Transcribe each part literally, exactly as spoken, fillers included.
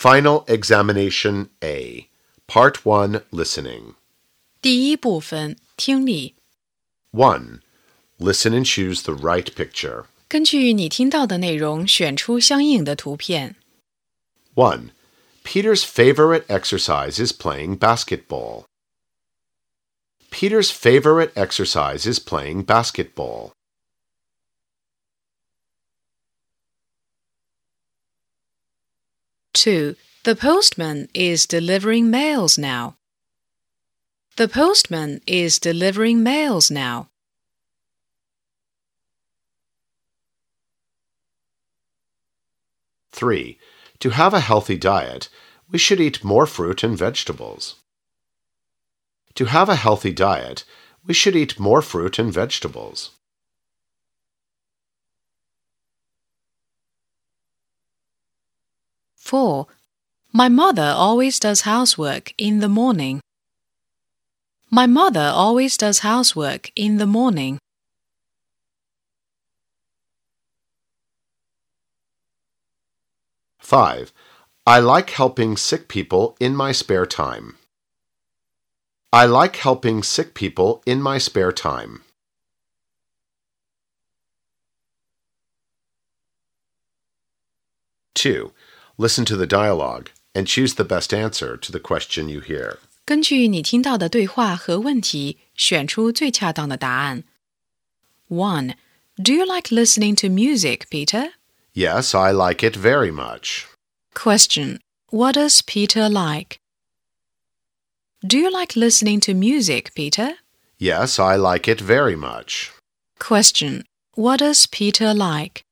Final Examination A, Part one, Listening. 第一部分听力， one. Listen and choose the right picture. 根据你听到的内容选出相应的图片。 one. Peter's favorite exercise is playing basketball. Peter's favorite exercise is playing basketball. two. The postman is delivering mails now. The postman is delivering mails now. three. To have a healthy diet, we should eat more fruit and vegetables. To have a healthy diet, we should eat more fruit and vegetables. four. My mother always does housework in the morning. My mother always does housework in the morning. five. I like helping sick people in my spare time. I like helping sick people in my spare time. two. Listen to the dialogue and choose the best answer to the question you hear. 根据你听到的对话和问题，选出最恰当的答案。one. Do you like listening to music, Peter? Yes, I like it very much. Question. What does Peter like? Do you like listening to music, Peter? Yes, I like it very much. Question. What does Peter like?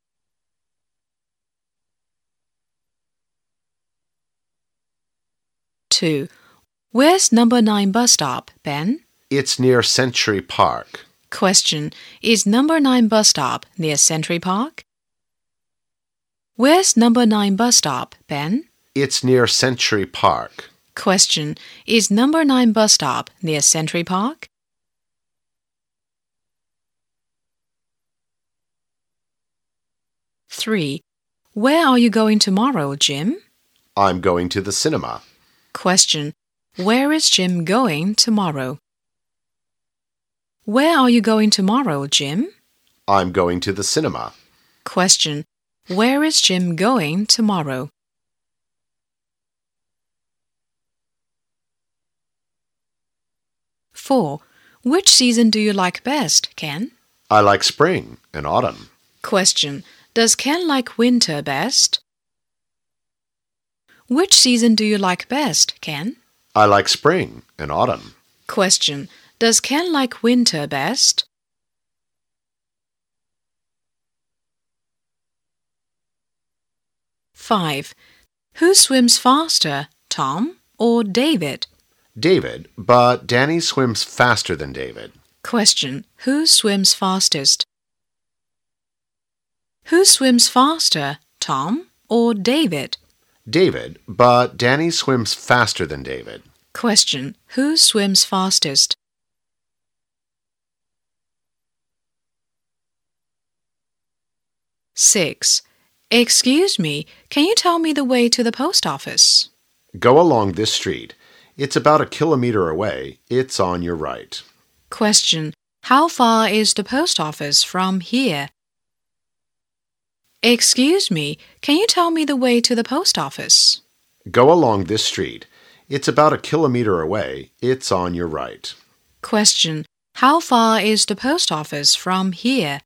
two. Where's number nine bus stop, Ben? It's near Century Park. Question. Is number nine bus stop near Century Park? Where's number nine bus stop, Ben? It's near Century Park. Question. Is number nine bus stop near Century Park? three. Where are you going tomorrow, Jim? I'm going to the cinema. Question. Where is Jim going tomorrow? Where are you going tomorrow, Jim? I'm going to the cinema. Question. Where is Jim going tomorrow? four. Which season do you like best, Ken? I like spring and autumn. Question. Does Ken like winter best? Which season do you like best, Ken? I like spring and autumn. Question. Does Ken like winter best? five. Who swims faster, Tom or David? David, but Danny swims faster than David. Question. Who swims fastest? Who swims faster, Tom or David? David, but Danny swims faster than David. Question. Who swims fastest? six. Excuse me, can you tell me the way to the post office? Go along this street. It's about a kilometer away. It's on your right. Question. How far is the post office from here? Excuse me, can you tell me the way to the post office? Go along this street. It's about a kilometer away. It's on your right. Question. How far is the post office from here?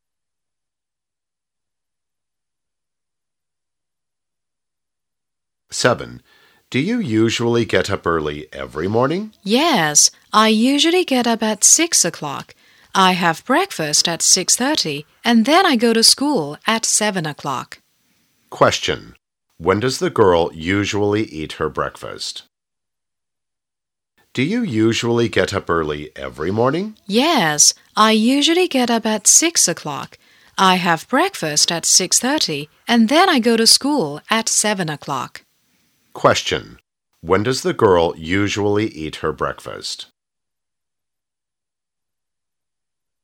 seven. Do you usually get up early every morning? Yes, I usually get up at six o'clock. I have breakfast at six thirty, and then I go to school at seven o'clock. Question. When does the girl usually eat her breakfast? Do you usually get up early every morning? Yes, I usually get up at six o'clock. I have breakfast at six thirty, and then I go to school at seven o'clock. Question. When does the girl usually eat her breakfast?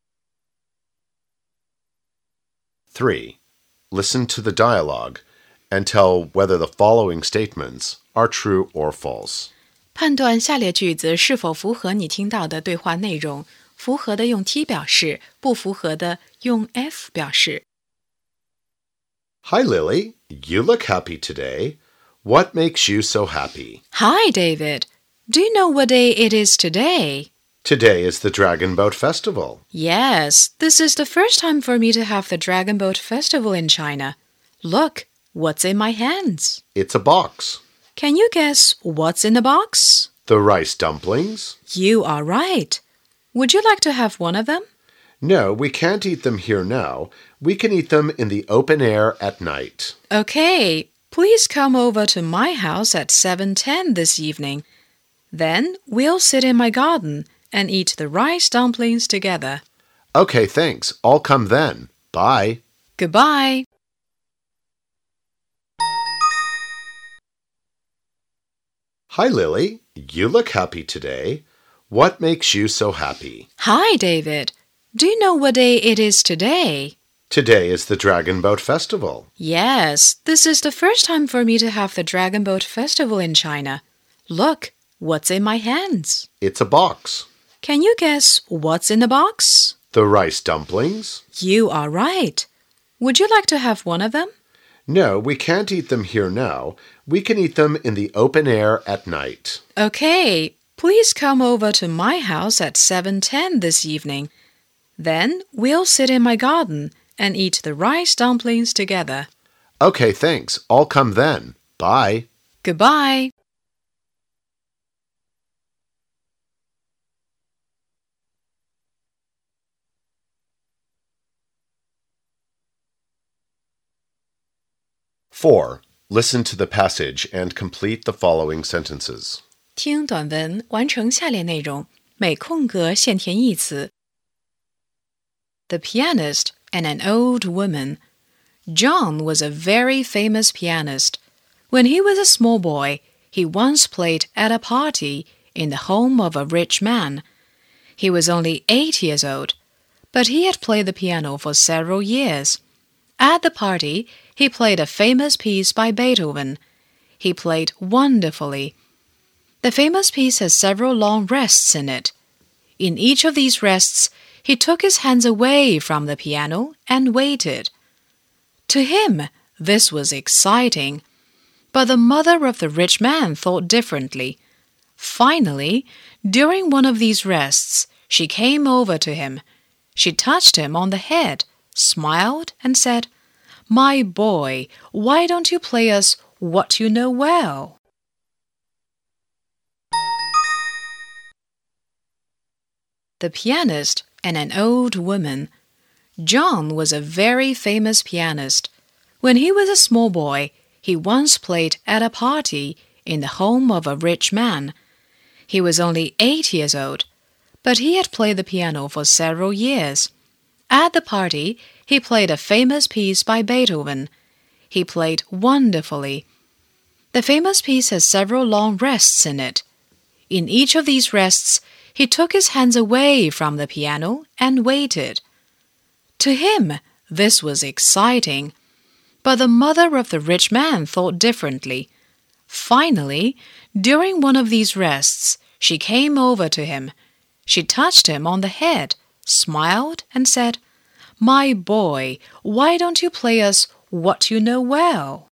three. Listen to the dialogue and tell whether the following statements are true or false. 判断下列句子是否符合你听到的对话内容，符合的用 T 表示，不符合的用 F 表示。 Hi, Lily. You look happy today. What makes you so happy? Hi, David. Do you know what day it is today? Today is the Dragon Boat Festival. Yes, this is the first time for me to have the Dragon Boat Festival in China. Look, what's in my hands? It's a box. Can you guess what's in the box? The rice dumplings? You are right. Would you like to have one of them? No, we can't eat them here now. We can eat them in the open air at night. Okay, please come over to my house at seven ten this evening. Then we'll sit in my garden and eat the rice dumplings together. Okay, thanks. I'll come then. Bye. Goodbye. Hi, Lily. You look happy today. What makes you so happy? Hi, David. Do you know what day it is today? Today is the Dragon Boat Festival. Yes, this is the first time for me to have the Dragon Boat Festival in China. Look, what's in my hands? It's a box. Can you guess what's in the box? The rice dumplings? You are right. Would you like to have one of them? No, we can't eat them here now. We can eat them in the open air at night. Okay, please come over to my house at seven ten this evening. Then we'll sit in my garden and eat the rice dumplings together. Okay, thanks. I'll come then. Bye. Goodbye. Four. Listen to the passage and complete the following sentences. 听短文，完成下列内容，每空格现填一词。The pianist and an old woman. John was a very famous pianist. When he was a small boy, he once played at a party in the home of a rich man. He was only eight years old, but he had played the piano for several years. At the party, he played a famous piece by Beethoven. He played wonderfully. The famous piece has several long rests in it. In each of these rests, he took his hands away from the piano and waited. To him, this was exciting. But the mother of the rich man thought differently. Finally, during one of these rests, she came over to him. She touched him on the head, smiled, and said, "My boy, why don't you play us what you know well?" The pianist and an old woman. John was a very famous pianist. When he was a small boy, he once played at a party in the home of a rich man. He was only eight years old, but he had played the piano for several years. At the party, he played a famous piece by Beethoven. He played wonderfully. The famous piece has several long rests in it. In each of these rests, he took his hands away from the piano and waited. To him, this was exciting. But the mother of the rich man thought differently. Finally, during one of these rests, she came over to him. She touched him on the head, smiled, and said, "My boy, why don't you play us what you know well?"